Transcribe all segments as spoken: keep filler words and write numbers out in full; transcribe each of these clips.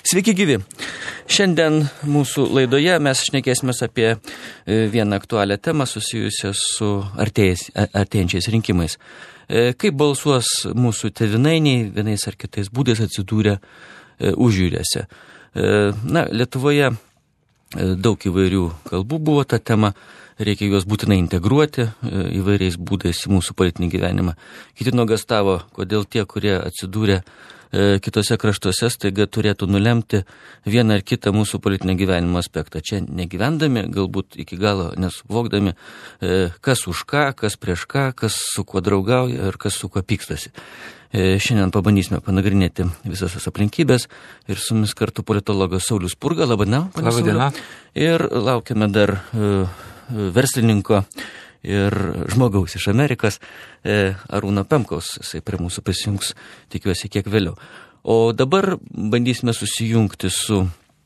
Sveiki gyvi. Šiandien mūsų laidoje mes šnekėsime apie vieną aktualią temą susijusią su artėjais, artėjančiais rinkimais. Kaip balsuos mūsų tėvynainiai vienais ar kitais būdais atsidūrę užjūriuose. Na, Lietuvoje daug įvairių kalbų buvo ta tema, reikia juos būtinai integruoti įvairiais būdais į mūsų politinį gyvenimą. Kiti nuogastavo, kodėl tie, kurie atsidūrė kitose kraštuose, staiga turėtų nulemti vieną ar kitą mūsų politinio gyvenimo aspektą. Čia negyvendami, galbūt iki galo nesuvokdami, kas už ką, kas prieš ką, kas su kuo draugauja ir kas su kuo pykstasi. Šiandien pabandysime panagrinėti visas tas aplinkybės ir su mumis kartu politologas Saulius Spurga. Labą dieną. Labą dieną. Ir laukiame dar verslininko ir žmogaus iš Amerikos, Arūno Pemkaus, jisai prie mūsų prisijungs, tikiuosi, kiek vėliau. O dabar bandysime susijungti su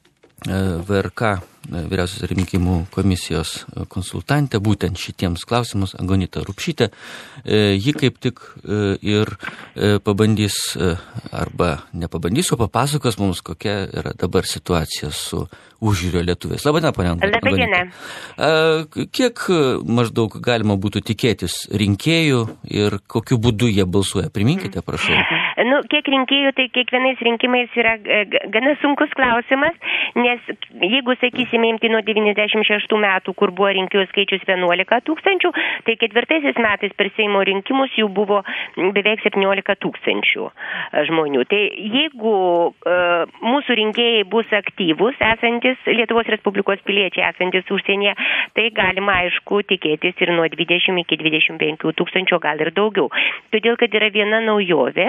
V R K, Vyriausios rinkimų komisijos konsultantė, būtent šitiems klausimus, Angonita Rupšytė. Ji kaip tik ir pabandys, arba nepabandys, o papasakos mums, kokia yra dabar situacija su užjūrio lietuviais. Labą dieną, ponia Angonita. Labą dieną. Kiek maždaug galima būtų tikėtis rinkėjų ir kokiu būdu jie balsuoja? Priminkite, prašau. Nu, kiek rinkėjų, tai kiekvienais rinkimais yra gana sunkus klausimas, nes jeigu, sakysime, imti nuo devyniasdešimt šeštų metų, kur buvo rinkėjų skaičius vienuolika tūkstančių, tai ketvirtaisiais metais per Seimo rinkimus jų buvo beveik septyniolika tūkstančių žmonių. Tai jeigu uh, mūsų rinkėjai bus aktyvus, esantis Lietuvos Respublikos piliečiai, esantis užsienyje, tai galima, aišku, tikėtis ir nuo dvidešimt iki dvidešimt penkių tūkstančių, gal ir daugiau. Todėl, kad yra viena naujovė,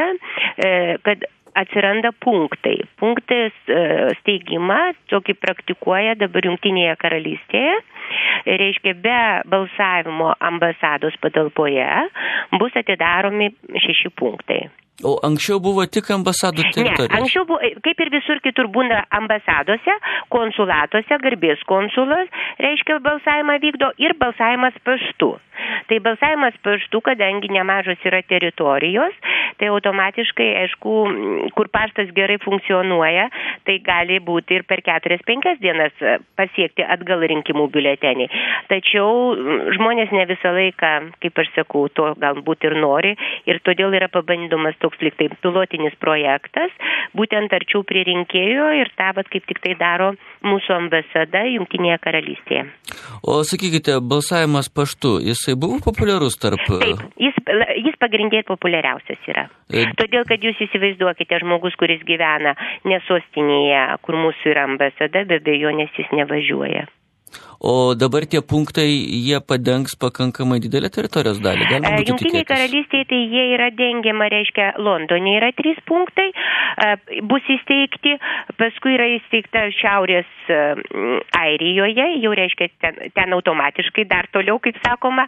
kad atsiranda punktai. Punktais steigimą tokį praktikuoja dabar Jungtinėje karalystėje. Reiškia, be balsavimo ambasados patalpoje bus atidaromi šeši punktai. O anksčiau buvo tik ambasadų teritorijos? Ne, anksčiau buvo, kaip ir visur kitur būna ambasadose, konsulatuose, garbės konsulas, reiškia, balsavimą vykdo ir balsavimas paštu. Tai balsavimas paštu, kadangi nemažos yra teritorijos, tai automatiškai, aišku, kur paštas gerai funkcionuoja, tai gali būti ir per keturias penkias dienas pasiekti atgal rinkimų biuletenį. Tačiau žmonės ne visą laiką, kaip aš sakau, to galbūt ir nori, ir todėl yra pabandomas toks lyg tai pilotinis projektas, būtent arčiau prie rinkėjo, ir tą vat kaip tik tai daro mūsų ambasada Jungtinėje karalystėje. O sakykite, balsavimas paštu, jisai buvo populiarus tarp... Taip, jis, jis pagrindė populiariausias yra. E... Todėl, kad jūs įsivaizduokite, žmogus, kuris gyvena ne sostinėje, kur mūsų yra ambasada, be abejonės jis nevažiuoja. O dabar tie punktai, jie padengs pakankamai didelę teritorijos dalį. Jungtinėje karalystėje tai jie yra dengiama, reiškia, Londone yra trys punktai, bus įsteigti, paskui yra įsteigta Šiaurės Airijoje, jau reiškia ten, ten automatiškai dar toliau, kaip sakoma,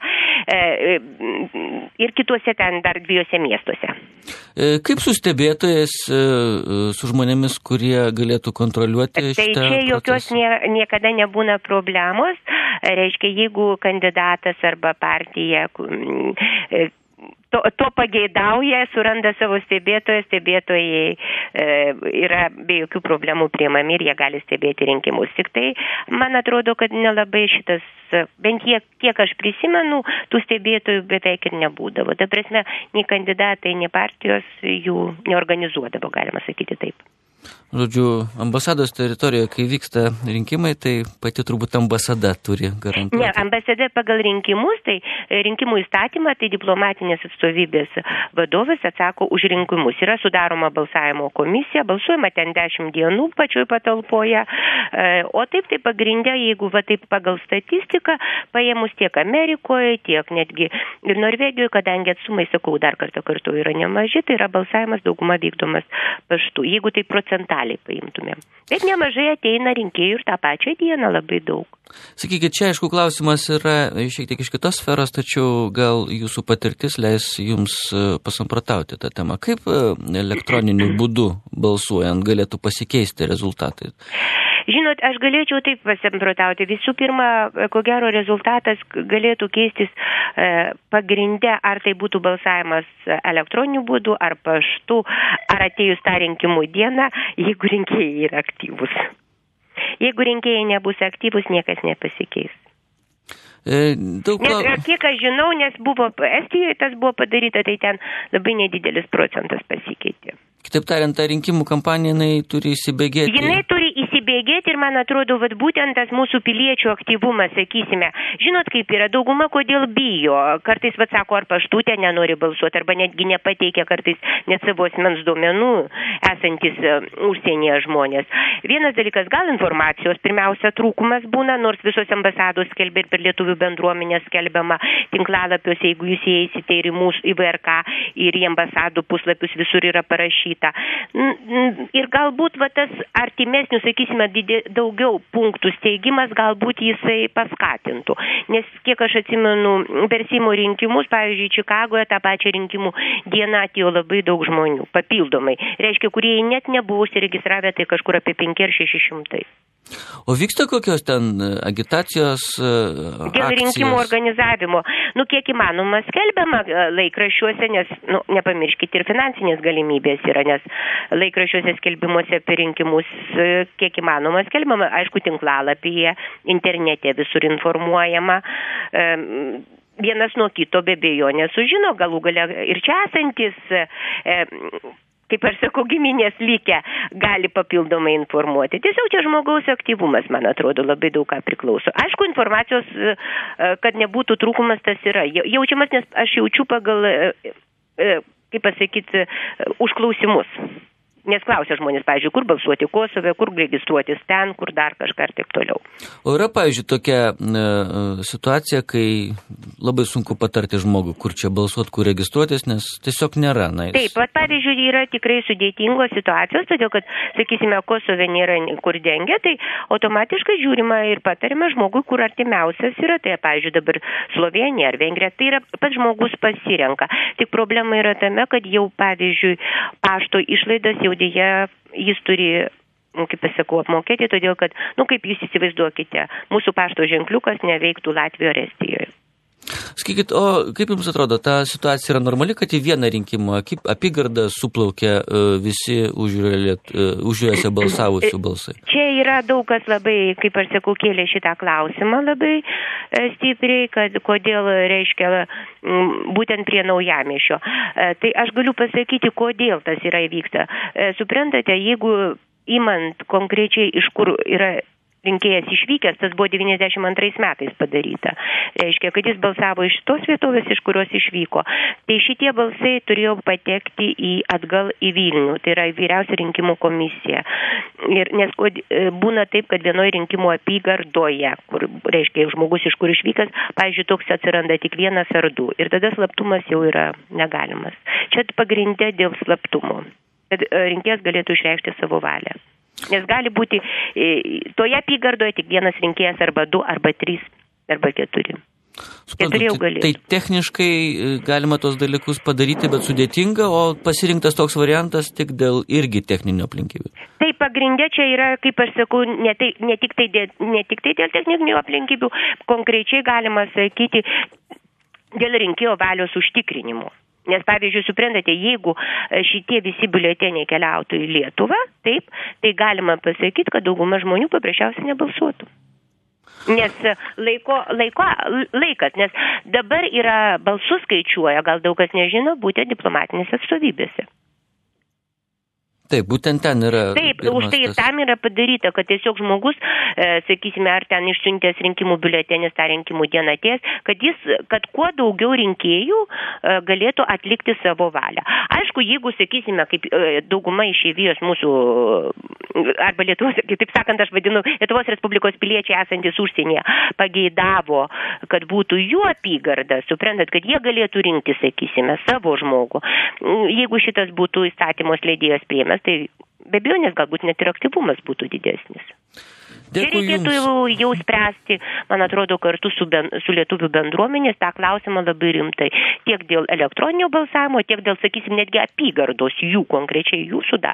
ir kituose ten dar dviejose miestuose. Kaip su stebėtojais, su žmonėmis, kurie galėtų kontroliuoti šitą procesą? Tai čia jokios nie, niekada nebūna problemos. Reiškia, jeigu kandidatas arba partija to, to pageidauja, suranda savo stebėtoją, stebėtojai e, yra be jokių problemų priimami ir jie gali stebėti rinkimus. Tik tai, man atrodo, kad nelabai šitas, bent kiek, kiek aš prisimenu, tų stebėtojų beveik ir nebūdavo. Ta prasme, nei kandidatai, nei partijos jų neorganizuodavo, galima sakyti taip. Žodžiu, ambasados teritorijoje, kai vyksta rinkimai, tai pati turbūt ambasada turi garantuoti. Ne, ambasada pagal rinkimus, tai rinkimų įstatymą, tai diplomatinės atstovybės vadovas atsako už rinkimus. Yra sudaroma balsavimo komisija, balsuojama ten dešimt dienų pačioj patalpoje, o taip tai pagrindė, jeigu va taip pagal statistiką, paėmus tiek Amerikoje, tiek netgi ir Norvegijoje, kadangi atstumai, sakau, dar kartą kartu yra nemaži, tai yra balsavimas dauguma vykdomas paštu, jeigu tai procentaliai paimtumėm. Bet nemažai ateina rinkėjų ir tą pačią dieną labai daug. Sakykit, čia aišku klausimas yra šiek tiek iš kitos sferos, tačiau gal jūsų patirtis leis jums pasamprotauti tą temą. Kaip elektroniniu būdu balsuojant galėtų pasikeisti rezultatai? Žinot, aš galėčiau taip pasamprotauti. Visų pirma, ko gero rezultatas galėtų keistis e, pagrinde, ar tai būtų balsavimas elektroniniu būdu, ar paštu, ar atėjus tą rinkimų dieną, jeigu rinkėjai yra aktyvus. Jeigu rinkėjai nebus aktyvus, niekas nepasikeis. E, daug... Nes, kiek aš žinau, nes buvo Estijoje tas buvo padaryta, tai ten labai nedidelis procentas pasikeitė. Kitaip tariant, ta rinkimų kampanija, jinai turi įsibėgėti. Jinai turi įsibėgėti ir man atrodo, vat būtent tas mūsų piliečių aktyvumas, sakysime. Žinot, kaip yra, dauguma kodėl bijo. Kartais, vat sako, ar paštutė nenori balsuoti, arba netgi nepateikia kartais net savo asmens duomenų esantis uh, užsienyje žmonės. Vienas dalykas, gal informacijos pirmiausia trūkumas būna, nors visos ambasados skelbia ir per lietuvių bendruomenės skelbiama tinklalapiuose, jeigu jūs įeisite ir į mūsų į V R K ir į ambasadų puslapius visur yra parašyta. Ir galbūt va, tas artimesnių, sakysime, didė, daugiau punktų steigimas galbūt jisai paskatintų. Nes kiek aš atsimenu, per Seimo rinkimus, pavyzdžiui, Čikagoje tą pačią rinkimų dieną atėjo labai daug žmonių, papildomai. Reiškia, kurie net nebuvo užsiregistravę, tai kažkur apie penki ar šeši šimtai. O vyksta kokios ten agitacijos akcijos? Dėl rinkimų organizavimo. Nu, kiek įmanoma skelbiama laikraščiuose, nes, nu, nepamirškite, ir finansinės galimybės yra, nes laikraščiuose skelbimuose apie rinkimus kiek įmanoma skelbiama, aišku, tinklalapyje, internete visur informuojama. Vienas nuo kito be abejonės sužino, galų gale ir čia esantis kaip aš sakau, giminės likę gali papildomai informuoti. Tiesiog čia žmogaus aktyvumas, man atrodo, labai daug ką priklauso. Aišku, informacijos, kad nebūtų trūkumas, tas yra jaučiamas, nes aš jaučiu pagal, kaip pasakyti, užklausimus. Nes klausia žmonės, pavyzdžiui, kur balsuoti Kosove, kur registruotis ten, kur dar kažką ir taip toliau. O yra, pavyzdžiui, tokia e, situacija, kai labai sunku patarti žmogui, kur čia balsuoti, kur registruotis, nes tiesiog nėra. Na, jis... Taip, pat, pavyzdžiui, yra tikrai sudėtingos situacijos, todėl kad, sakysime, Kosove nėra kur dengia, tai automatiškai žiūrima ir patarima žmogui, kur artimiausias yra. Tai, pavyzdžiui, dabar Slovenija ar Vengrija, tai yra pats žmogus pasirenka. Tik problema yra tame, kad jau, pavyzdžiui, pašto išlaidas jau dėja jis turi, kaip aš sakau, apmokėti, todėl kad, nu, kaip jūs įsivaizduokite, mūsų pašto ženkliukas neveiktų Latvijoje ar Estijoje. Sakykit, o kaip jums atrodo, ta situacija yra normali, kad į vieną rinkimą apygardą suplaukia uh, visi užjuose uh, balsavusių balsai? Čia yra daug kas labai, kaip aš sakau, kėlė šitą klausimą labai uh, stipriai, kad kodėl reiškia um, būtent prie Naujamiesčio. Uh, tai aš galiu pasakyti, kodėl tas yra įvyksta. Uh, suprantate, jeigu imant konkrečiai iš kur yra rinkėjas išvykęs, tas buvo devyniasdešimt antrais metais padaryta. Reiškia, kad jis balsavo iš tos vietovės, iš kurios išvyko. Tai šitie balsai turėjo patekti į atgal į Vilnių, tai yra vyriausia rinkimų komisija. Ir nes būna taip, kad vienoje rinkimų apygardoje, kur, reiškia, žmogus iš kur išvykęs, pavyzdžiui, toks atsiranda tik vienas ar du. Ir tada slaptumas jau yra negalimas. Čia pagrindė dėl slaptumo, kad rinkėjas galėtų išreikšti savo valią. Nes gali būti toje apygardoje tik vienas rinkėjas arba du, arba trys, arba keturi. Suprantu, tai, tai techniškai galima tos dalykus padaryti, bet sudėtinga, o pasirinktas toks variantas tik dėl irgi techninio aplinkybių. Tai pagrindė čia yra, kaip aš sakau, ne, tai, ne, tik tai dėl, ne tik tai dėl techninių aplinkybių, konkrečiai galima sakyti dėl rinkėjo valios užtikrinimo. Nes, pavyzdžiui, suprantate, jeigu šitie visi biuleteniai keliautų į Lietuvą, taip, tai galima pasakyti, kad dauguma žmonių paprasčiausiai nebalsuotų. Nes laiko, laiko, laikas, nes dabar yra balsus skaičiuoja, gal daug kas nežino, būtent diplomatinėse atstovybėse. Taip, būtent ten yra. Taip, už tai tas... tam yra padaryta, kad tiesiog žmogus, e, sakysime, ar ten išsiuntęs rinkimų biuletenis tą rinkimų dieną atėjęs, kad jis, kad kuo daugiau rinkėjų e, galėtų atlikti savo valią. Aišku, jeigu, sakysime, kaip e, dauguma išeivijos mūsų, arba Lietuvos, taip sakant, aš vadinu, Lietuvos Respublikos piliečiai esantis užsienyje, pageidavo, kad būtų jų apygarda, suprantat, kad jie galėtų rinkti, sakysime, savo žmogų. Jeigu šitas būtų įstatymos leidėjos priėmęs, tai be abejonės galbūt net ir aktyvumas būtų didesnis. Čia reikėtų jau spręsti, man atrodo, kartu su, ben, su lietuvių bendruomenės tą klausimą labai rimtai. Tiek dėl elektroninio balsavimo, tiek dėl, sakysim, netgi apygardos jų, konkrečiai jų sudarimo.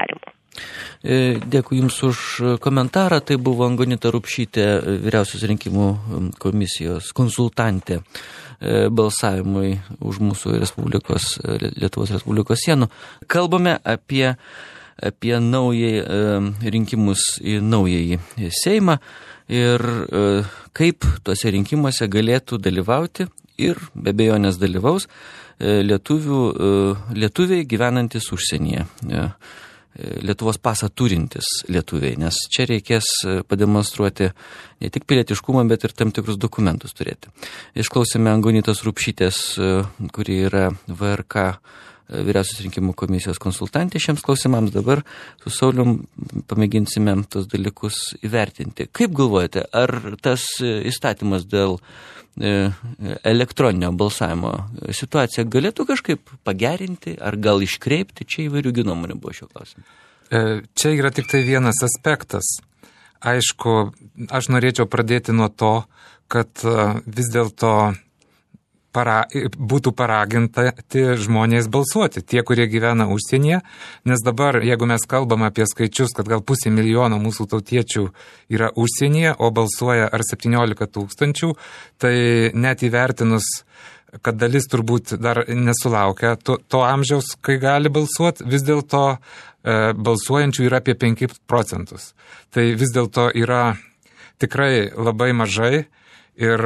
Dėkui Jums už komentarą. Tai buvo Angonita Rupšytė, Vyriausios rinkimų komisijos konsultantė balsavimui už mūsų Respublikos, Lietuvos Respublikos sienų. Kalbame apie, apie naujai rinkimus į naująjį Seimą ir kaip tuose rinkimuose galėtų dalyvauti ir be abejonės dalyvaus lietuvių, lietuviai gyvenantis užsienyje. Lietuvos pasą turintis lietuviai, nes čia reikės pademonstruoti ne tik pilietiškumą, bet ir tam tikrus dokumentus turėti. Išklausėme Angonitos Rupšytės, kuri yra V R K Vyriausios rinkimų komisijos konsultantė šiems klausimams. Dabar su Saulium pamėginsime tos dalykus įvertinti. Kaip galvojate, ar tas įstatymas dėl elektroninio balsavimo situaciją galėtų kažkaip pagerinti, ar gal iškreipti? Čia įvairių nuomonių buvo šio klausimu. Čia yra tik tai vienas aspektas. Aišku, aš norėčiau pradėti nuo to, kad vis dėlto para, būtų paraginti žmonės balsuoti, tie, kurie gyvena užsienyje, nes dabar, jeigu mes kalbame apie skaičius, kad gal pusė milijono mūsų tautiečių yra užsienyje, o balsuoja ar septyniolika tūkstančių, tai net įvertinus, kad dalis turbūt dar nesulaukia to, to amžiaus, kai gali balsuoti, vis dėlto e, balsuojančių yra apie penkis procentus. Tai vis dėlto yra tikrai labai mažai. Ir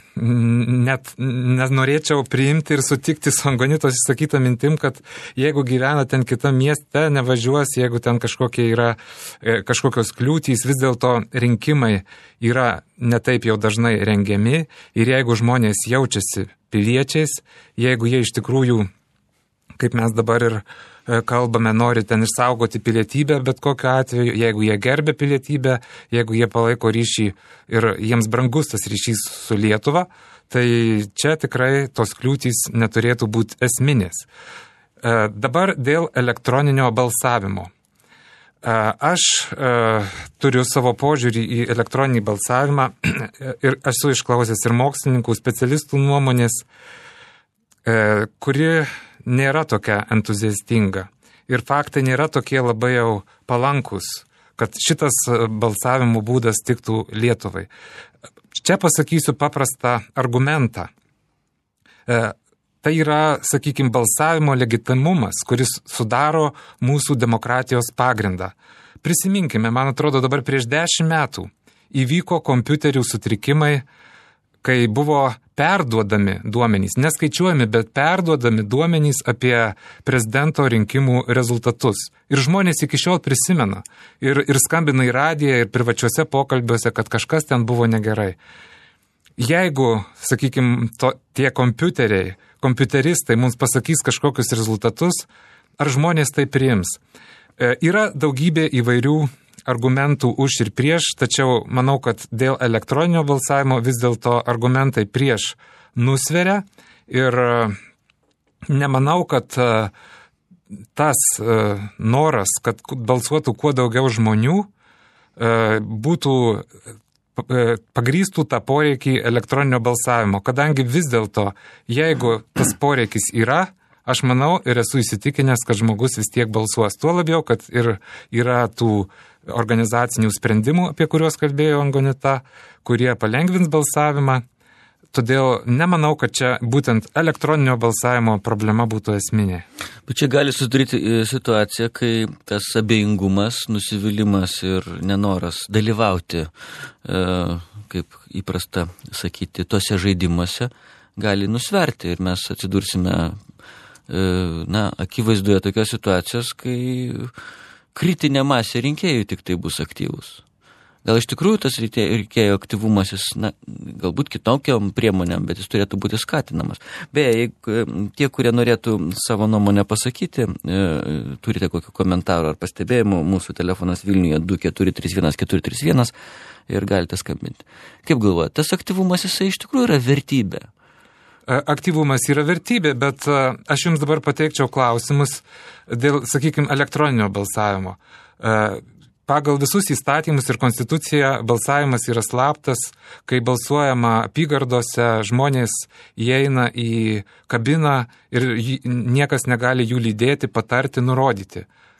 net nenorėčiau priimti ir sutikti su Angonitos išsakytą mintim, kad jeigu gyvena ten kitam mieste, nevažiuos, jeigu ten kažkokie yra kažkokios kliūtys, vis dėlto rinkimai yra netaip jau dažnai rengiami. Ir jeigu žmonės jaučiasi piliečiais, jeigu jie iš tikrųjų, kaip mes dabar ir kalbame, nori ten išsaugoti pilietybę, bet kokiu atveju, jeigu jie gerbia pilietybę, jeigu jie palaiko ryšį ir jiems brangus tas ryšys su Lietuva, tai čia tikrai tos kliūtys neturėtų būti esminės. Dabar dėl elektroninio balsavimo. Aš turiu savo požiūrį į elektroninį balsavimą ir esu išklausęs ir mokslininkų, specialistų nuomonės, kuri nėra tokia entuziastinga. Ir faktai nėra tokie labai jau palankus, kad šitas balsavimo būdas tiktų Lietuvai. Čia pasakysiu paprastą argumentą. E, tai yra, sakykime, balsavimo legitimumas, kuris sudaro mūsų demokratijos pagrindą. Prisiminkime, man atrodo, dabar prieš dešimt metų įvyko kompiuterių sutrikimai, kai buvo perduodami duomenys, neskaičiuojami, bet perduodami duomenys apie prezidento rinkimų rezultatus. Ir žmonės iki šiol prisimena ir, ir skambina į radiją ir privačiuose pokalbiuose, kad kažkas ten buvo negerai. Jeigu, sakykime, to, tie kompiuteriai, kompiuteristai mums pasakys kažkokius rezultatus, ar žmonės tai priims? E, yra daugybė įvairių argumentų už ir prieš, tačiau manau, kad dėl elektroninio balsavimo vis dėlto argumentai prieš nusveria ir nemanau, kad tas noras, kad balsuotų kuo daugiau žmonių, būtų pagrįstų tą poreikį elektroninio balsavimo, kadangi vis dėlto, jeigu tas poreikis yra, aš manau ir esu įsitikinęs, kad žmogus vis tiek balsuos. Tuo labiau, kad ir yra tų organizacinių sprendimų, apie kuriuos kalbėjo Angonita, kurie palengvins balsavimą. Todėl nemanau, kad čia būtent elektroninio balsavimo problema būtų esminė. Bet čia gali sudaryti situacija, kai tas abejingumas, nusivylimas ir nenoras dalyvauti, kaip įprasta sakyti, tose žaidimuose gali nusverti ir mes atsidursime na, akivaizdoje tokios situacijos, kai kritinė masė rinkėjų tik tai bus aktyvus. Gal iš tikrųjų tas rinkėjų aktyvumas, jis, na, galbūt kitokiom priemonėm, bet jis turėtų būti skatinamas. Beje, tie, kurie norėtų savo nuomonę pasakyti, e, turite kokių komentarų ar pastebėjimų, mūsų telefonas Vilniuje du keturi trys vienas keturi trys vienas ir galite skambinti. Kaip galvojate, tas aktyvumas jisai iš tikrųjų yra vertybė? Aktyvumas yra vertybė, bet aš jums dabar pateikčiau klausimus dėl, sakykime, elektroninio balsavimo. Pagal visus įstatymus ir konstituciją balsavimas yra slaptas, kai balsuojama apygardose, žmonės įeina į kabiną ir niekas negali jų lydėti, patarti, nurodyti.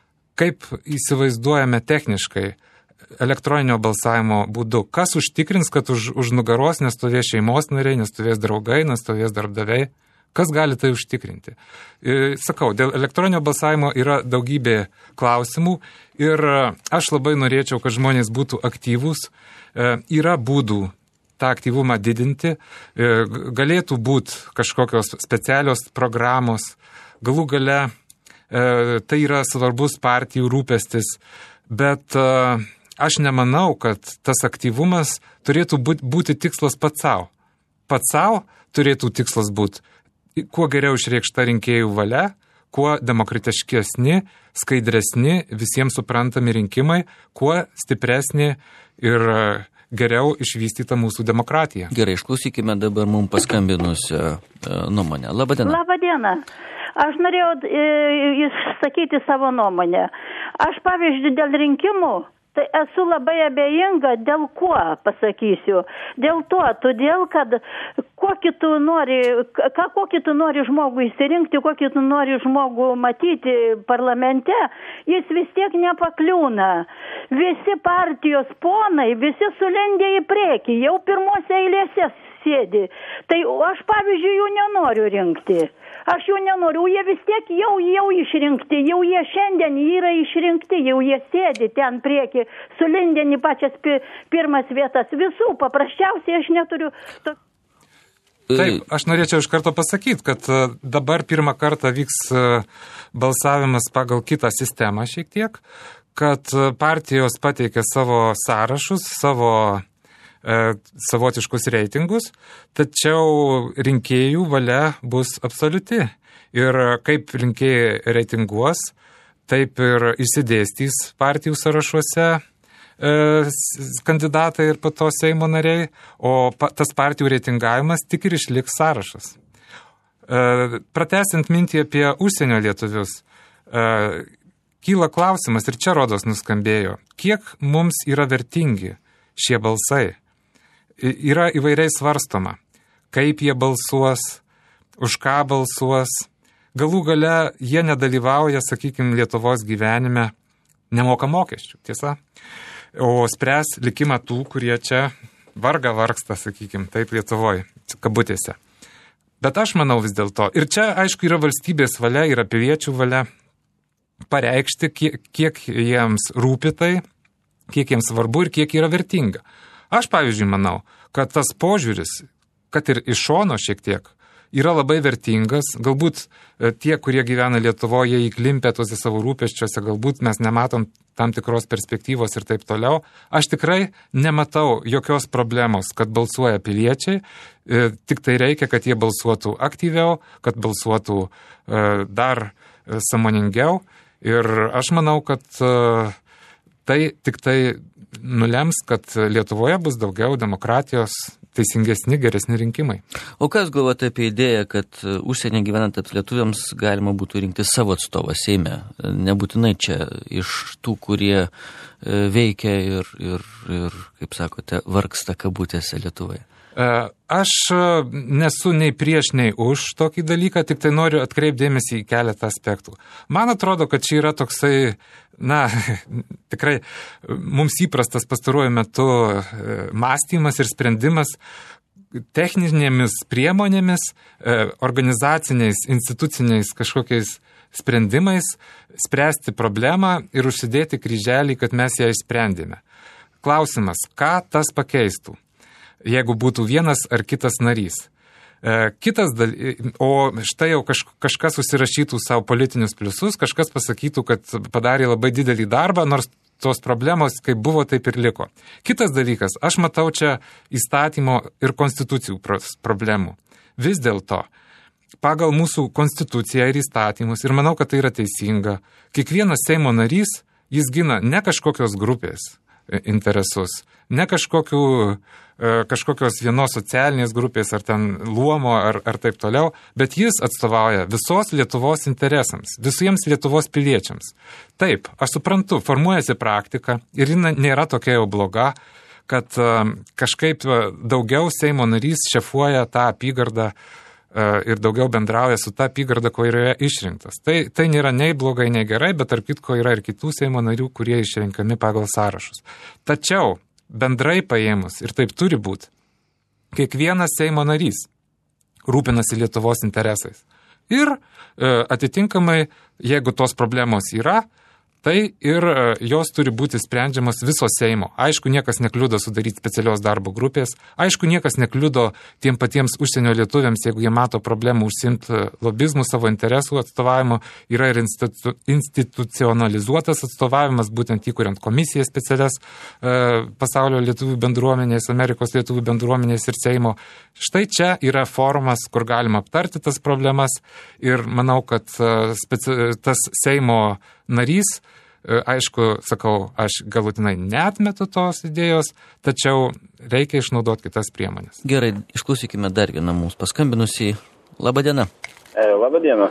kaip įsivaizduojame techniškai elektroninio balsavimo būdu? Kas užtikrins, kad už, už nugaros nestovės šeimos nariai, nestovės draugai, nestovės darbdaviai? Kas gali tai užtikrinti? Sakau, dėl elektroninio balsavimo yra daugybė klausimų ir aš labai norėčiau, kad žmonės būtų aktyvūs. Yra būdų tą aktyvumą didinti, galėtų būti kažkokios specialios programos, galų gale tai yra svarbus partijų rūpestis, bet aš nemanau, kad tas aktyvumas turėtų būti tikslas pats savo. Pats savo turėtų tikslas būti kuo geriau išreikšta rinkėjų valia, kuo demokratiškesni, skaidresni, visiems suprantami rinkimai, kuo stipresni ir geriau išvystyta mūsų demokratija. Gerai, išklausykime dabar mums paskambinusią nuomonę. Labadiena. Labadiena. Aš norėjau išsakyti savo nuomonę. Aš, pavyzdžiui, dėl rinkimų, tai esu labai abejinga, dėl kuo, pasakysiu. Dėl to, todėl, kad kokį tu nori, ką, kokį tu nori žmogų įsirinkti, kokį tu nori žmogų matyti parlamente, jis vis tiek nepakliūna. Visi partijos ponai, visi sulendė į priekį, jau pirmose eilėse sėdi. Tai aš, pavyzdžiui, jų nenoriu rinkti. Aš jų nenoriu, jie vis tiek jau, jau išrinkti, jau jie šiandien yra išrinkti, jau jie sėdi ten prieki, sulindė į pačias pi, pirmas vietas visų, paprasčiausiai aš neturiu. To... Taip, aš norėčiau iš karto pasakyti, kad dabar pirmą kartą vyks balsavimas pagal kitą sistemą šiek tiek, kad partijos pateikė savo sąrašus, savo savotiškus reitingus, tačiau rinkėjų valia bus absoliuti. Ir kaip rinkėjai reitinguos, taip ir įsidėstys partijų sąrašuose e, kandidatai ir po to Seimo nariai, o pa, tas partijų reitingavimas tik ir išliks sąrašas. E, pratęsiant mintį apie užsienio lietuvius, e, kyla klausimas, ir čia rodos nuskambėjo, kiek mums yra vertingi šie balsai. Yra įvairiai svarstoma, kaip jie balsuos, už ką balsuos. Galų gale jie nedalyvauja, sakykime, Lietuvos gyvenime, nemoka mokesčių, tiesa? O spręs likimą tų, kurie čia varga vargsta, sakykime, taip Lietuvoje, kabutėse. Bet aš manau vis dėlto, ir čia, aišku, yra valstybės valia, yra piliečių valia, pareikšti, kiek, kiek jiems rūpi tai, kiek jiems svarbu ir kiek yra vertinga. Aš, pavyzdžiui, manau, kad tas požiūris, kad ir iš šono šiek tiek, yra labai vertingas. Galbūt tie, kurie gyvena Lietuvoje, įklimpę tuose savo rūpesčiuose, galbūt mes nematom tam tikros perspektyvos ir taip toliau. Aš tikrai nematau jokios problemos, kad balsuoja piliečiai, tik tai reikia, kad jie balsuotų aktyviau, kad balsuotų dar sąmoningiau. Ir aš manau, kad tai tik tai nulems, kad Lietuvoje bus daugiau demokratijos, teisingesni, geresni rinkimai. O kas galvojate apie idėją, kad užsienį gyvenantiems lietuviams galima būtų rinkti savo atstovą Seime? Nebūtinai čia iš tų, kurie veikia ir, ir, ir kaip sakote, vargsta kabutėse Lietuvoje. Aš nesu nei prieš, nei už tokį dalyką, tik tai noriu atkreipdėmėsi į keletą aspektų. Man atrodo, kad čia yra toksai, na, tikrai mums įprastas pastaruoju metu mąstymas ir sprendimas techninėmis priemonėmis, organizaciniais, instituciniais kažkokiais sprendimais spręsti problemą ir užsidėti kryželį, kad mes ją išsprendėme. Klausimas, ką tas pakeistų? Jeigu būtų vienas ar kitas narys. Kitas daly... O štai jau kaž... kažkas užsirašytų savo politinius pliusus, kažkas pasakytų, kad padarė labai didelį darbą, nors tos problemos, kaip buvo, taip ir liko. Kitas dalykas, aš matau čia įstatymo ir konstitucijų problemų. Vis dėlto, pagal mūsų konstituciją ir įstatymus, ir manau, kad tai yra teisinga, kiekvienas Seimo narys, jis gina ne kažkokios grupės interesus, ne kažkokių, kažkokios vienos socialinės grupės ar ten luomo ar, ar taip toliau, bet jis atstovauja visos Lietuvos interesams, visiems Lietuvos piliečiams. Taip, aš suprantu, formuojasi praktika ir ji nėra tokia jau bloga, kad kažkaip daugiau Seimo narys šefuoja tą apygardą ir daugiau bendrauja su ta apygarda, kurioje išrinktas. Tai, tai nėra nei blogai, nei gerai, bet tarp kitko yra ir kitų Seimo narių, kurie išrenkami pagal sąrašus. Tačiau bendrai paėmus, ir taip turi būti, kiekvienas Seimo narys rūpinasi Lietuvos interesais. Ir atitinkamai, jeigu tos problemos yra, tai ir jos turi būti sprendžiamas viso Seimo. Aišku, niekas nekliudo sudaryti specialios darbo grupės, aišku, niekas nekliudo tiem patiems užsienio lietuviams, jeigu jie mato problemų užsimti lobizmų, savo interesų atstovavimo, yra ir institu, institucionalizuotas atstovavimas, būtent įkuriant komisijas specialias e, pasaulio lietuvių bendruomenės, Amerikos lietuvių bendruomenės ir Seimo. Štai čia yra forumas, kur galima aptarti tas problemas ir manau, kad speci... tas Seimo narys, aišku, sakau, aš galutinai neatmetu tos idėjos, tačiau reikia išnaudoti kitas priemonės. Gerai, išklausykime dar vieną mums paskambinusį. Labą dieną. E, labą dieną.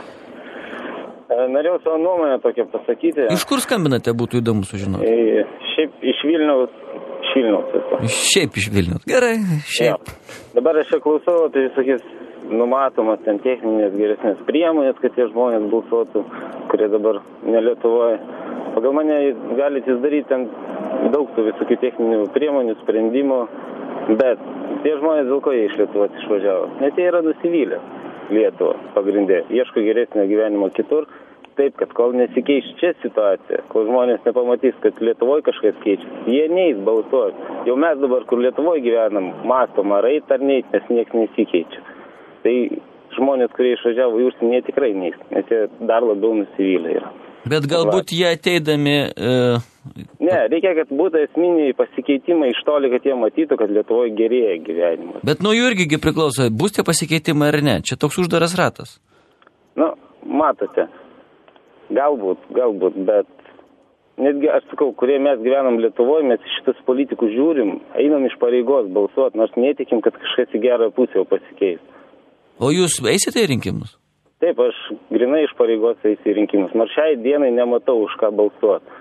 E, norėjau savo nuomonę tokią pasakyti. Iš kur skambinate, būtų įdomu sužinoti? E, šiaip iš Vilniaus. Iš Vilniaus. Šiaip iš Vilniaus. Gerai, šiaip. Ja. Dabar aš čia klausau, tai sakys, numatomas ten techninės geresnės priemonės, kad tie žmonės balsuotų, kurie dabar ne Lietuvoje. Pagal mane galite jūs daryti ten daug tų visokių techninių priemonių, sprendimų, bet tie žmonės dėl ko jie iš Lietuvos išvažiavo. Net jie yra nusivylę Lietuvą pagrindė, ieško geresnio gyvenimo kitur, taip, kad kol nesikeiš čia situacija, kol žmonės nepamatys, kad Lietuvoje kažkas keičiasi, jie neis balsuoti. Jau mes dabar, kur Lietuvoje gyvenam, mąstom ar eit ar neit, nes nieks nesikeičia. Tai žmonės, kurie išvažiavo į užsienį, jie tikrai neis, nes jie dar labiau nusivylę yra. Bet galbūt jie ateidami... E... Ne, reikia, kad būtų esminiai pasikeitimai iš toli, kad jie matytų, kad Lietuvoje gerėja gyvenimas. Bet nuo jų irgi priklauso, bus tie pasikeitimai ar ne? Čia toks uždaras ratas. Nu, matote, galbūt, galbūt, bet netgi, aš sakau, kurie mes gyvenam Lietuvoje, mes šitas politikus žiūrim, einam iš pareigos balsuoti, nors netikim, kad kažkas į gerą pusę jau pasikeis. O jūs eisite į rinkimus? Taip, aš grinai iš pareigos eisiu į rinkimus, nors šiai dienai nematau, už ką balsuoti.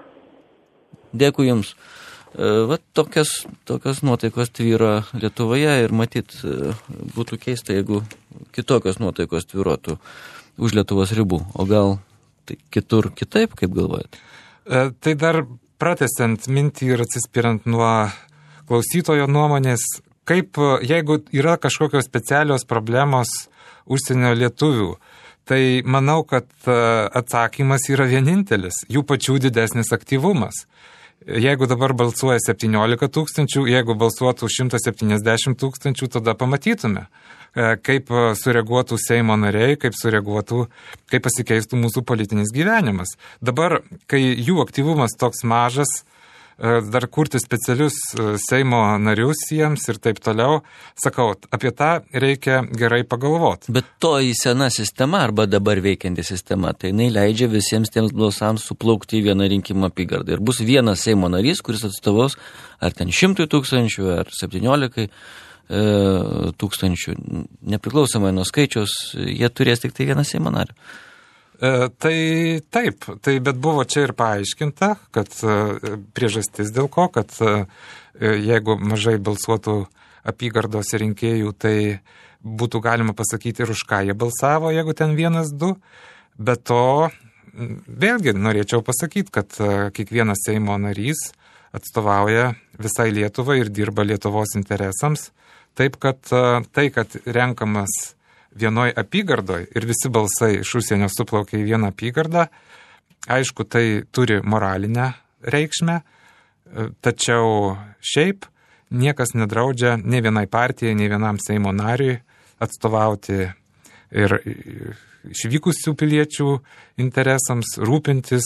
Dėkui Jums. Va tokios, tokios nuotaikos tvyro Lietuvoje ir matyt būtų keista, jeigu kitokios nuotaikos tvyrotų už Lietuvos ribų. O gal tai kitur kitaip, kaip galvojate? E, tai dar pratęsiant mintį ir atsispirant nuo klausytojo nuomonės, kaip jeigu yra kažkokios specialios problemos užsienio lietuvių, tai manau, kad atsakymas yra vienintelis, jų pačių didesnis aktyvumas. Jeigu dabar balsuoja septyniolika tūkstančių, jeigu balsuotų šimtas septyniasdešimt tūkstančių, tada pamatytume, kaip sureaguotų Seimo nariai, kaip sureaguotų, kaip pasikeistų mūsų politinis gyvenimas. Dabar, kai jų aktyvumas toks mažas, dar kurti specialius Seimo narius jiems ir taip toliau, sakau, apie tą reikia gerai pagalvoti. Bet to į sena sistema arba dabar veikianti sistema, tai jinai leidžia visiems tiems balsams suplaukti į vieną rinkimų apygardą. Ir bus vienas Seimo narys, kuris atstovaus ar ten šimtui tūkstančių, ar septyniolikai e, tūkstančių. Nepriklausomai nuo skaičiaus, jie turės tik tai vieną Seimo narį. Tai taip, tai bet buvo čia ir paaiškinta, kad priežastis dėl ko, kad jeigu mažai balsuotų apygardos rinkėjų, tai būtų galima pasakyti ir už ką jie balsavo, jeigu ten vienas, du. Bet to vėlgi norėčiau pasakyti, kad kiekvienas Seimo narys atstovauja visai Lietuvai ir dirba Lietuvos interesams, taip kad tai, kad renkamas vienoj apygardoj ir visi balsai iš užsienio suplaukia į vieną apygardą, aišku, tai turi moralinę reikšmę, tačiau šiaip niekas nedraudžia nei vienai partijai, nei vienam Seimo nariui atstovauti ir išvykusių piliečių interesams, rūpintis,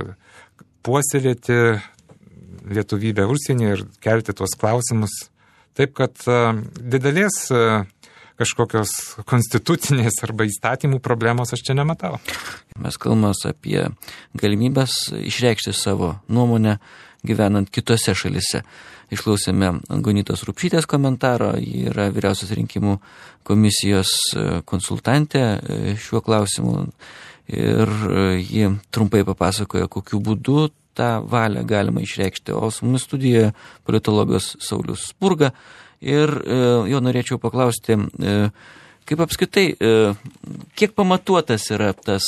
puoselėti lietuvybę užsienyje ir kelti tuos klausimus. Taip, kad didelės kažkokios konstitucinės arba įstatymų problemos aš čia nematau. Mes kalbame apie galimybės išreikšti savo nuomonę gyvenant kitose šalise. Išklausėme Gonitos Rupšytės komentaro, ji yra vyriausios rinkimų komisijos konsultantė šiuo klausimu ir ji trumpai papasakoja, kokiu būdu tą valią galima išreikšti. O su mumis studijoje politologas Saulius Spurga. Ir e, jo norėčiau paklausti, e, Kaip apskritai, kiek pamatuotas yra tas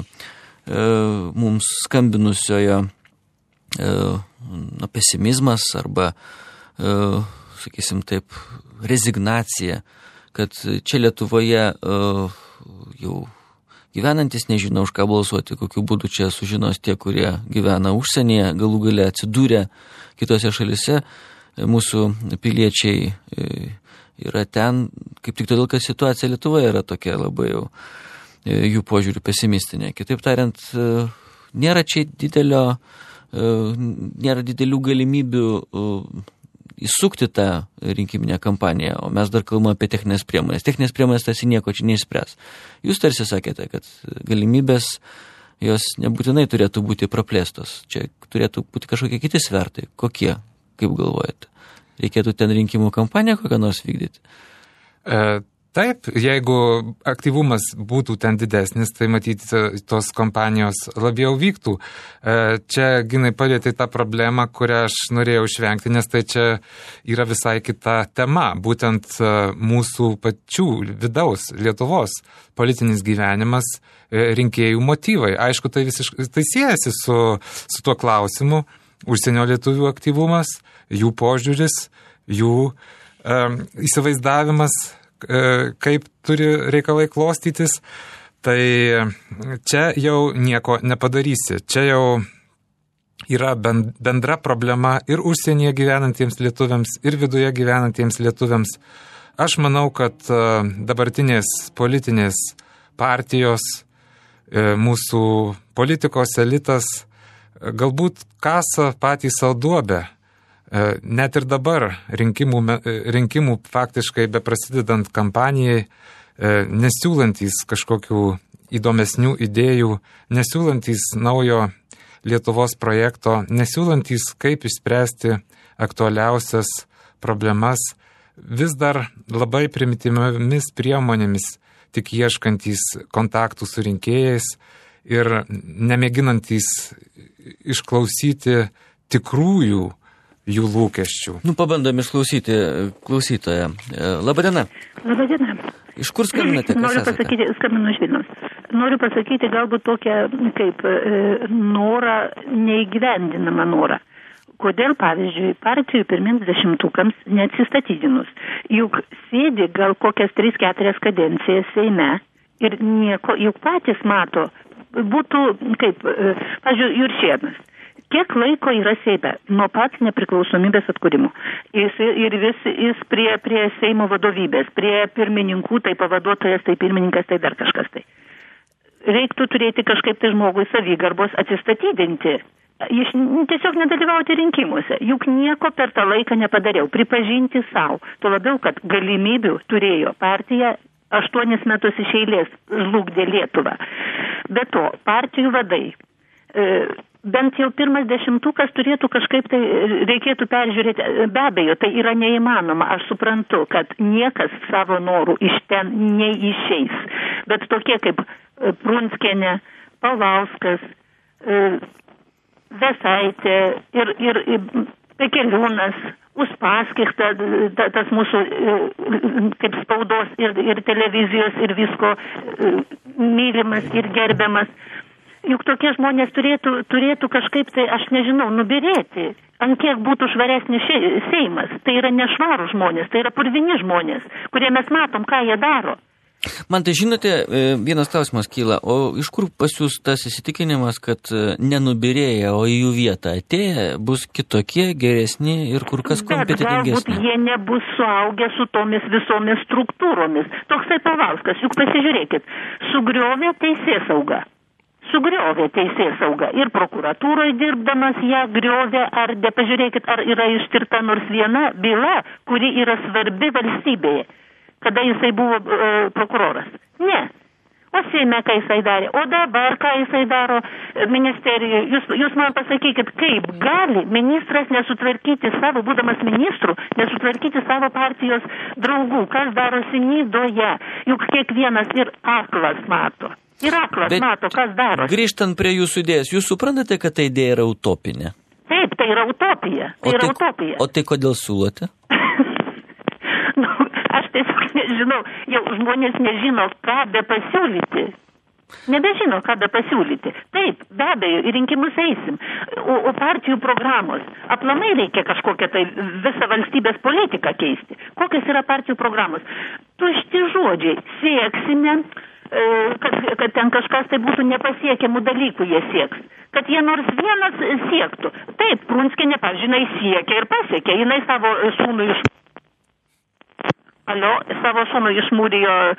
mums skambinusiojo na, pesimizmas arba, sakysim taip, rezignacija, kad čia Lietuvoje jau gyvenantis nežino, už ką balsuoti, kokiu būdu čia sužinos tie, kurie gyvena užsienyje, galų gale atsidūrė kitose šalise, mūsų piliečiai yra ten, kaip tik todėl, kad situacija Lietuvoje yra tokia labai jau jų požiūrių pesimistinė. Kitaip tariant, nėra čia didelio, nėra didelių galimybių įsukti tą rinkiminę kampaniją, o mes dar kalbame apie techninės priemonės. Techninės priemonės tarsi nieko čia neišspręs. Jūs tarsi sakėte, kad galimybės jos nebūtinai turėtų būti praplėstos. Čia turėtų būti kažkokie kiti svertai. Kokie, kaip galvojate? Reikėtų ten rinkimų kampaniją kokią nors vykdyti? E, taip, jeigu aktyvumas būtų ten didesnis, tai matyti tos kampanijos labiau vyktų. E, čia Ginai palietė tą problemą, kurią aš norėjau išvengti, nes tai čia yra visai kita tema. Būtent mūsų pačių vidaus Lietuvos politinis gyvenimas, rinkėjų motyvai. Aišku, tai visiškai tai siejasi su, su tuo klausimu. Užsienio lietuvių aktyvumas, jų požiūris, jų e, įsivaizdavimas, e, kaip turi reikalai klostytis, tai čia jau nieko nepadarysi. Čia jau yra bendra problema ir užsienyje gyvenantiems lietuviams, ir viduje gyvenantiems lietuviams. Aš manau, kad dabartinės politinės partijos, e, mūsų politikos elitas galbūt kasa patys savo duobę. Net ir dabar rinkimų, rinkimų faktiškai beprasidedant kampanijai, nesiūlantys kažkokių įdomesnių idėjų, nesiūlantys naujo Lietuvos projekto, nesiūlantys kaip išspręsti aktualiausias problemas, vis dar labai primityviomis priemonėmis, tik ieškantys kontaktų su rinkėjais ir nemėginantys išklausyti tikrųjų jų lūkesčių. Nu, pabandom išklausyti klausytoją. Labadiena. Labadiena. Iš kur skambinate? Noriu pasakyti, skambinu iš Vilniaus. Noriu pasakyti galbūt tokią kaip norą, neįgyvendinamą norą. Kodėl, pavyzdžiui, partijų pirmiems dešimtukams neatsistatydinus? Juk sėdi gal kokias tris keturias kadencijas Seime ir nieko, juk patys mato, būtų kaip, pavyzdžiui, Juršėnas. Kiek laiko yra Seime nuo pat nepriklausomybės atkūrimo? Jis, ir vis jis prie, prie Seimo vadovybės, prie pirmininkų, tai pavaduotojas, tai pirmininkas, tai dar kažkas tai. Reiktų turėti kažkaip tai žmogui savigarbos atsistatydinti. Jis tiesiog nedalyvauti rinkimuose. Juk nieko per tą laiką nepadariau. Pripažinti savo. Tuo labiau, kad galimybių turėjo partija aštuonis metus iš eilės žlugdė Lietuvą. Be to, partijų vadai, e, bent jau pirmas dešimtukas turėtų kažkaip tai reikėtų peržiūrėti. Be abejo, tai yra neįmanoma. Aš suprantu, kad niekas savo norų iš ten neišeis. Bet tokie kaip Prunskienė, Paulauskas, e, Vesaitė ir, ir, ir Pekeliūnas, Uspaskich, ta, ta, tas mūsų kaip spaudos ir, ir televizijos ir visko mylimas ir gerbiamas. Juk tokie žmonės turėtų, turėtų kažkaip tai, aš nežinau, nubirėti. Ant kiek būtų švaresnis Seimas. Tai yra nešvarų žmonės, tai yra purvini žmonės, kurie mes matom, ką jie daro. Man tai žinote, vienas klausimas kyla, o iš kur pas jūs tas įsitikinimas, kad nenubirėję, o į jų vietą atėję bus kitokie, geresni ir kur kas kompetentingesni? Bet galbūt jie nebus suaugę su tomis visomis struktūromis. Toksai Paulauskas, juk pasižiūrėkit, sugriovė teisėsaugą. Sugriovė teisėsaugą ir prokuratūroje dirbdamas ją griovė, ar pažiūrėkit, ar yra ištirta nors viena byla, kuri yra svarbi valstybėje. Kada jisai buvo e, prokuroras. Ne. O Seime, ką jisai darė. O dabar, ką jisai daro ministerijoje. Jūs, jūs man pasakykit, kaip gali ministras nesutvarkyti savo, būdamas ministru, nesutvarkyti savo partijos draugų. Kas darosi Nidoje. Juk kiekvienas ir aklas mato. Ir aklas Bet mato, kas darosi. Grįžtant prie jūsų idėjos, jūs suprantate, kad ta idėja yra utopinė? Taip, tai yra utopija. Tai o, yra tai, utopija. O tai kodėl siūlote? nu, aš tiesiog nežinau. nežinau, jau žmonės nežino, ką be pasiūlyti. Nebežino, ką be pasiūlyti. Taip, be abejo, į rinkimus eisim. O, o partijų programos. Aplamai reikia kažkokią tai visą valstybės politiką keisti. Kokios yra partijų programos? Tušti žodžiai. Sieksime, kad, kad ten kažkas tai būtų nepasiekiamų dalykų jie sieks. Kad jie nors vienas siektų. Taip, Prunskienė, pažinai, siekia ir pasiekia. Jinai savo sūnų iš... Alio, savo sūnų išmūrijo e,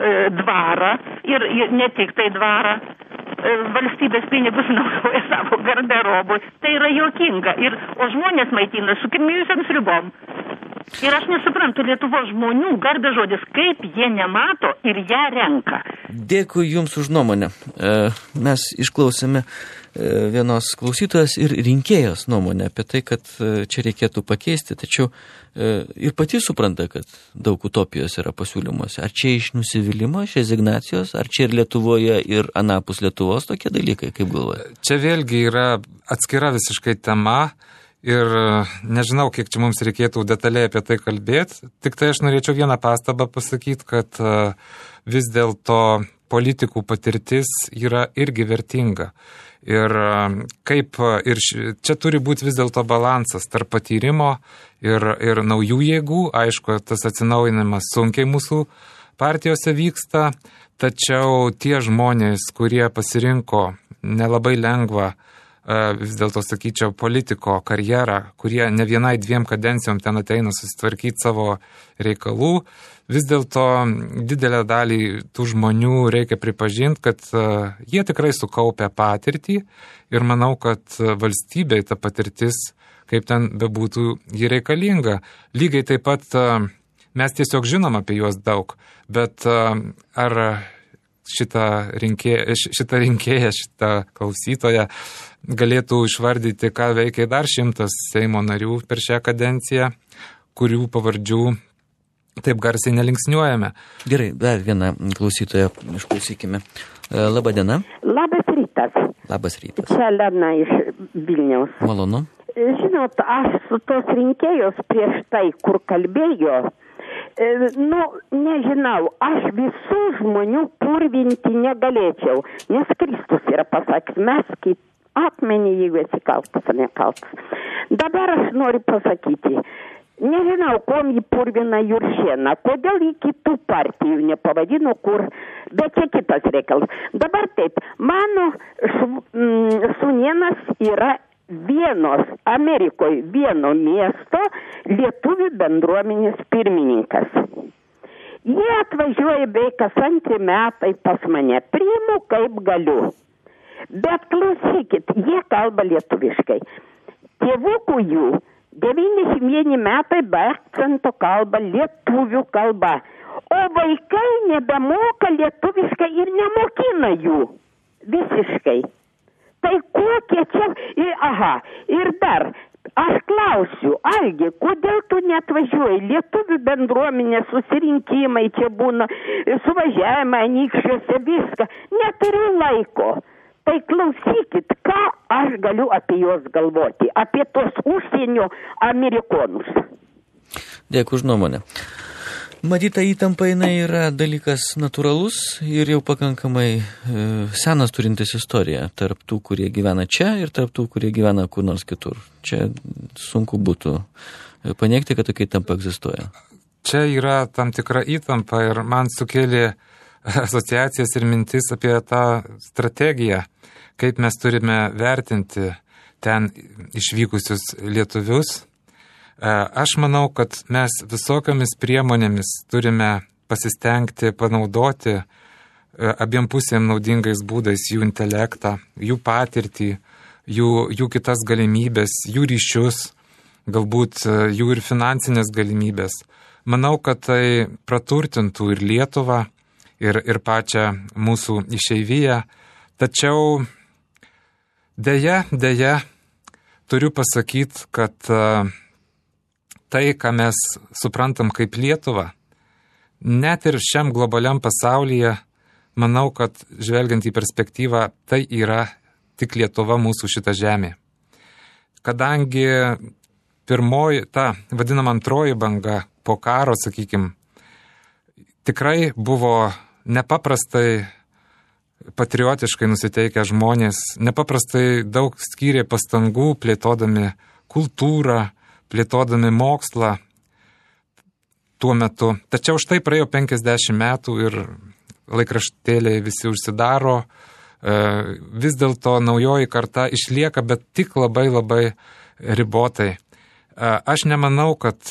dvarą ir, ir ne tik tai dvarą, e, valstybės pinigus naudoja savo garderobui. Tai yra juokinga. Ir, o žmonės maitina su kirmijusiam sriubom. Ir aš nesuprantu Lietuvos žmonių, garbė žodis, kaip jie nemato ir ją renka. Dėkui Jums už nuomonę. Mes išklausėme vienos klausytojas ir rinkėjos nuomonę apie tai, kad čia reikėtų pakeisti, tačiau ir pati supranta, kad daug utopijos yra pasiūlymuose. Ar čia iš nusivylimo, iš rezignacijos, ar čia ir Lietuvoje, ir anapus Lietuvos tokie dalykai, kaip galvoja? Čia vėlgi yra atskira visiškai tema. Ir nežinau, kiek čia mums reikėtų detaliai apie tai kalbėti, tik tai aš norėčiau vieną pastabą pasakyti, kad vis dėlto politikų patirtis yra irgi vertinga. Ir kaip, ir čia turi būti vis dėlto balansas tarp patyrimo ir, ir naujų jėgų. Aišku, tas atsinaujinimas sunkiai mūsų partijose vyksta, tačiau tie žmonės, kurie pasirinko nelabai lengvą, vis dėlto, sakyčiau, politiko karjerą, kurie ne vienai dviem kadencijom ten ateina susitvarkyti savo reikalų, vis dėlto didelę dalį tų žmonių reikia pripažinti, kad jie tikrai sukaupia patirtį ir manau, kad valstybei ta patirtis, kaip ten bebūtų, ji reikalinga. Lygiai taip pat mes tiesiog žinom apie juos daug, bet ar šitą rinkėją, šitą rinkėją, šitą klausytoją galėtų išvardyti, ką veikia dar šimtas Seimo narių per šią kadenciją, kurių pavardžių taip garsiai nelinksniuojame. Gerai, dar vieną klausytoją išklausykime. Labą dieną. Labas rytas. Labas rytas. Čia Lena iš Vilniaus. Malonu. Žinot, aš su tos rinkėjos prieš tai, kur kalbėjo, nu, nežinau, aš visų žmonių purvinti negalėčiau, nes Kristus yra pasakęs, mes kaip akmenį, jeigu esi kaltas ar nekaltas. Dabar aš noriu pasakyti, nežinau, kuom jį purvina Juršėną, kodėl jį kitų partijų nepavadino, kur, bet čia kitas reikalas. Dabar taip, mano sūnėnas yra vienos Amerikoje vieno miesto lietuvių bendruomenės pirmininkas. Jie atvažiuoja beveik kas antri metai pas mane, priimu kaip galiu. Bet klausykit, jie kalba lietuviškai. Tėvukų jų devyniasdešimt vieni metai be akcento kalba lietuvių kalba, o vaikai nebemoka lietuviškai ir nemokina jų visiškai. Tai kokie čia, ir, aha, ir dar, aš klausiu, Algi, kodėl tu neatvažiuoji, lietuvių bendruomenės susirinkimai čia būna, suvažiavimai Anykščiuose, viską, neturiu laiko. Tai klausykit, ką aš galiu apie juos galvoti, apie tos užsienio amerikonus. Dėkui už nuomonę. Matyta įtampa jinai yra dalykas natūralus ir jau pakankamai e, senas turintis istoriją tarp tų, kurie gyvena čia ir tarp tų, kurie gyvena kur nors kitur. Čia sunku būtų paneigti, kad tokia įtampa egzistuoja. Čia yra tam tikra įtampa ir man sukėlė asociacijas ir mintis apie tą strategiją, kaip mes turime vertinti ten išvykusius lietuvius. Aš manau, kad mes visokiamis priemonėmis turime pasistengti panaudoti abiem pusėm naudingais būdais jų intelektą, jų patirtį, jų, jų kitas galimybės, jų ryšius, galbūt jų ir finansinės galimybės. Manau, kad tai praturtintų ir Lietuvą, ir, ir pačią mūsų išeiviją. Tačiau deja, deja, turiu pasakyti, kad tai, ką mes suprantam kaip Lietuva, net ir šiam globaliam pasaulyje, manau, kad žvelgiant į perspektyvą, tai yra tik Lietuva mūsų šita žemė. Kadangi pirmoji, ta vadinama antroji banga po karo, sakykime, tikrai buvo nepaprastai patriotiškai nusiteikę žmonės, nepaprastai daug skyrė pastangų plėtodami kultūrą, plėtodami mokslą tuo metu. Tačiau štai praėjo penkiasdešimt metų ir laikraštėliai visi užsidaro, vis dėlto naujoji karta išlieka, bet tik labai labai ribotai. Aš nemanau, kad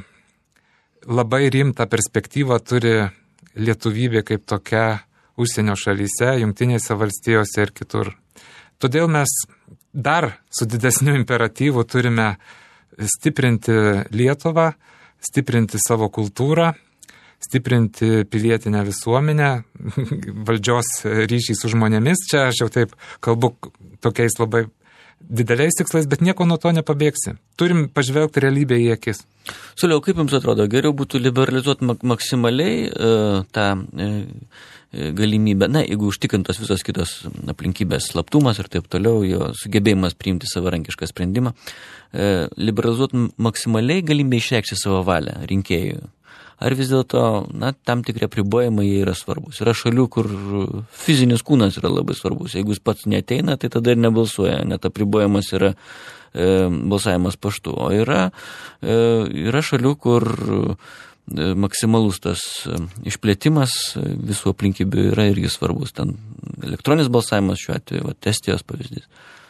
labai rimtą perspektyvą turi lietuvybė kaip tokia užsienio šalyse, Jungtinėse valstijose ir kitur. Todėl mes dar su didesniu imperatyvu turime stiprinti Lietuvą, stiprinti savo kultūrą, stiprinti pilietinę visuomenę, valdžios ryšį su žmonėmis. Čia aš jau taip kalbu tokiais labai dideliais tikslais, bet nieko nuo to nepabėgsi. Turim pažvelgti realybę į akis. Sauliau, kaip jums atrodo, geriau būtų liberalizuoti mak- maksimaliai uh, tą uh, galimybę, na, jeigu užtikrintos visos kitos aplinkybės, slaptumas ir taip toliau, jo sugebėjimas priimti savarankišką sprendimą, uh, liberalizuoti maksimaliai galimybę išreikšti savo valią rinkėjų. Ar vis dėlto, na, tam tikri apribojimai jie yra svarbus. Yra šalių, kur fizinis kūnas yra labai svarbus. Jeigu jis pats neateina, tai tada ir nebalsuoja. Net apribojimas yra e, balsavimas paštu. O yra, e, yra šalių, kur e, maksimalus tas e, išplėtimas visų aplinkybių yra irgi svarbus. Ten elektroninis balsavimas šiuo atveju, va, Estijos pavyzdys.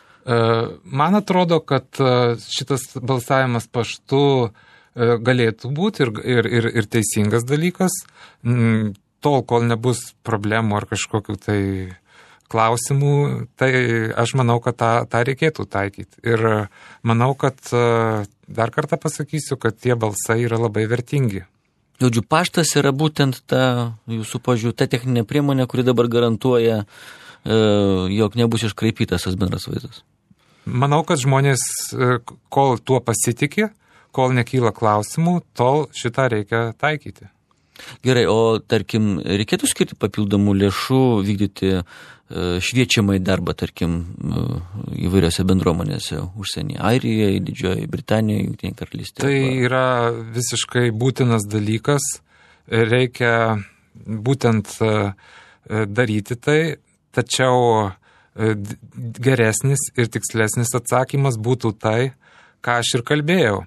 Man atrodo, kad šitas balsavimas paštu galėtų būti ir, ir, ir, ir teisingas dalykas, tol, kol nebus problemų ar kažkokių tai klausimų, tai aš manau, kad tą, tą reikėtų taikyti. Ir manau, kad dar kartą pasakysiu, kad tie balsai yra labai vertingi. Žodžiu, paštas yra būtent ta, jūsų požiūrė, ta techninė priemonė, kuri dabar garantuoja, jog nebus iškraipytas tas bendras vaizdas. Manau, kad žmonės, kol tuo pasitikė, kol nekyla klausimų, tol šitą reikia taikyti. Gerai, o tarkim, reikėtų skirti papildomų lėšų, vykdyti šviečiamai darbą, tarkim, įvairiose bendruomenėse užsienyje, Airijoje, Didžiojoje Britanijoje, Jungtinėje karalystėje? Tai yra visiškai būtinas dalykas, reikia būtent daryti tai, tačiau geresnis ir tikslesnis atsakymas būtų tai, ką aš ir kalbėjau.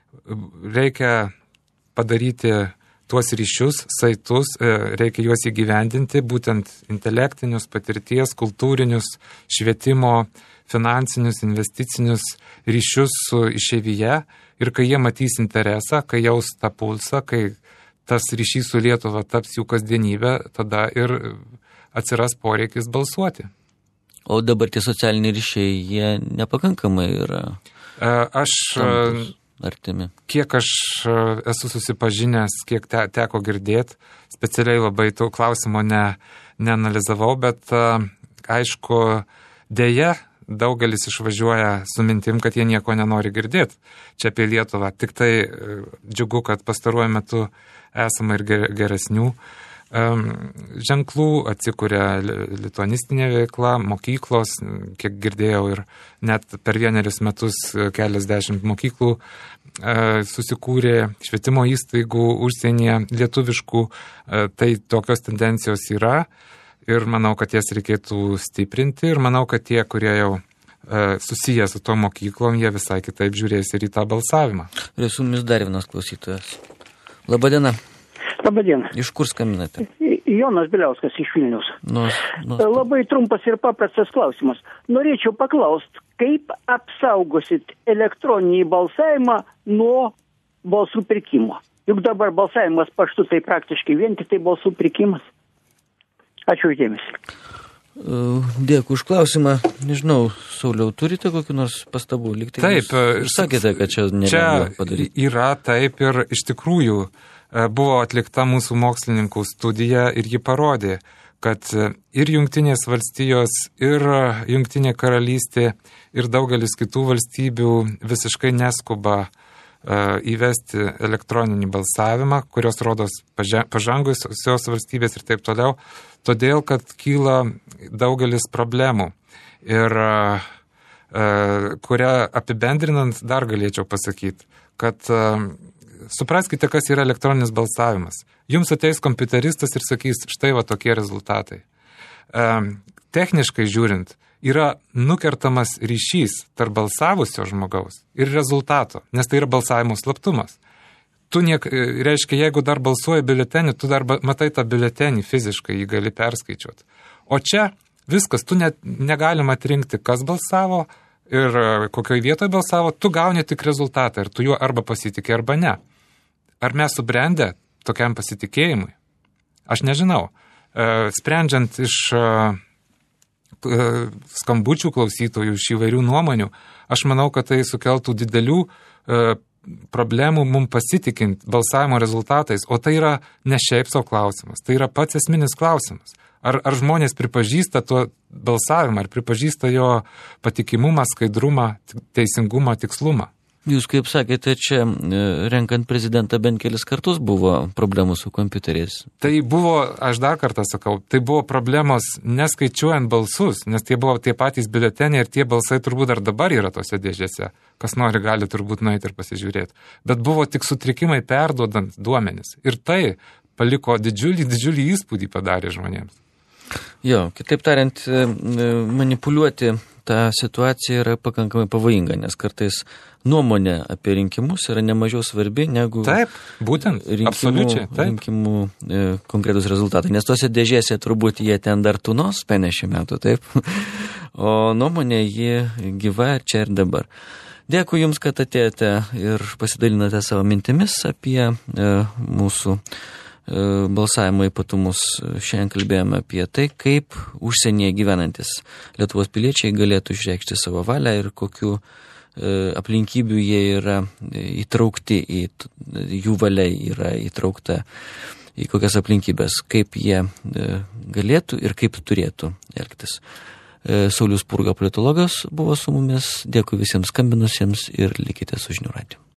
Reikia padaryti tuos ryšius, saitus, reikia juos įgyvendinti, būtent intelektinius, patirties, kultūrinius, švietimo, finansinius, investicinius ryšius su išeivyje. Ir kai jie matys interesą, kai jaus tą pulsą, kai tas ryšys su Lietuva taps jų kasdienybė, tada ir atsiras poreikis balsuoti. O dabar tie socialiniai ryšiai, jie nepakankamai yra. Aš... Artimi. Kiek aš esu susipažinęs, kiek te, teko girdėti, specialiai labai tų klausimų ne, neanalizavau, bet aišku, dėja, daugelis išvažiuoja su mintim, kad jie nieko nenori girdėti čia apie Lietuvą. Tik tai džiugu, kad pastaruoju metu esama ir geresnių ženklų, atsikuria lituanistinė veikla, mokyklos, kiek girdėjau, ir net per vienerius metus keliasdešimt mokyklų susikūrė, švietimo įstaigų užsienyje lietuviškų, tai tokios tendencijos yra ir manau, kad jas reikėtų stiprinti ir manau, kad tie, kurie jau susiję su to mokyklom, jie visai kitaip žiūrės ir į tą balsavimą. Ir su mumis dar vienas klausytojas. Labadiena. Labadiena. Iš kur skambinate? Jonas Biliauskas iš Vilniaus. Nu, nu. Labai trumpas ir paprastas klausimas. Norėčiau paklausti, kaip apsaugosit elektroninį balsavimą nuo balsų pirkimo? Juk dabar balsavimas paštu tai praktiškai vien tik tai balsų pirkimas. Ačiū uždėmesi. Dėkui už klausimą. Nežinau, Sauliau, turite kokių nors pastabų? Liktai taip. Jūs sakėte, kad čia nelengva padaryti. Čia yra taip ir iš tikrųjų buvo atlikta mūsų mokslininkų studija ir ji parodė, kad ir Jungtinės valstijos, ir Jungtinė karalystė, ir daugelis kitų valstybių visiškai neskuba įvesti elektroninį balsavimą, kurios rodos pažangusios valstybės ir taip toliau, todėl, kad kyla daugelis problemų. Ir kurią apibendrinant dar galėčiau pasakyti, kad supraskite, kas yra elektroninis balsavimas. Jums ateis kompiuteristas ir sakys, štai va tokie rezultatai. E, techniškai žiūrint, yra nukertamas ryšys tarp balsavusio žmogaus ir rezultato, nes tai yra balsavimo slaptumas. Tu niek, reiškia, jeigu dar balsuoji biuletenį, tu dar matai tą biuletenį fiziškai, jį gali perskaičiuoti. O čia viskas, tu net negalima atrinkti, kas balsavo ir kokioje vietoje balsavo, tu gauni tik rezultatą ir tu juo arba pasitikė, arba ne. Ar mes subrendę tokiam pasitikėjimui? Aš nežinau. Sprendžiant iš skambučių klausytojų, iš įvairių nuomonių, aš manau, kad tai sukeltų didelių problemų mums pasitikint balsavimo rezultatais, o tai yra ne šiaip savo klausimas, tai yra pats esminis klausimas. Ar, ar žmonės pripažįsta tuo balsavimą, ar pripažįsta jo patikimumą, skaidrumą, teisingumą, tikslumą? Jūs, kaip sakėte, čia renkant prezidentą bent kelis kartus buvo problemų su kompiuteriais. Tai buvo, aš dar kartą sakau, tai buvo problemos neskaičiuojant balsus, nes tie buvo tie patys biuleteniai ir tie balsai turbūt dar dabar yra tose dėžėse. Kas nori, gali turbūt nueiti ir pasižiūrėti. Bet buvo tik sutrikimai perduodant duomenis. Ir tai paliko didžiulį, didžiulį įspūdį padarė žmonėms. Jo, kitaip tariant, manipuliuoti tą situaciją yra pakankamai pavojinga, nes kartais nuomonė apie rinkimus yra nemažiau svarbi negu taip, būtent, rinkimų, absoliučiai, taip. rinkimų e, konkretus rezultatai. Nes tose dėžėse turbūt jie ten dar tūnos penkiasdešimt metų, taip? O nuomonė jį gyva čia ir dabar. Dėkui Jums, kad atėjote ir pasidalinote savo mintimis apie e, mūsų e, balsavimo ypatumus. Šiandien kalbėjome apie tai, kaip užsienyje gyvenantis Lietuvos piliečiai galėtų išreikšti savo valią ir kokiu aplinkybių jie yra įtraukti, į, jų valia yra įtraukta į kokias aplinkybės, kaip jie galėtų ir kaip turėtų elgtis. Saulius Spurga, politologas, buvo su mumis. Dėkui visiems skambinusiems ir likite su Žinių radiju.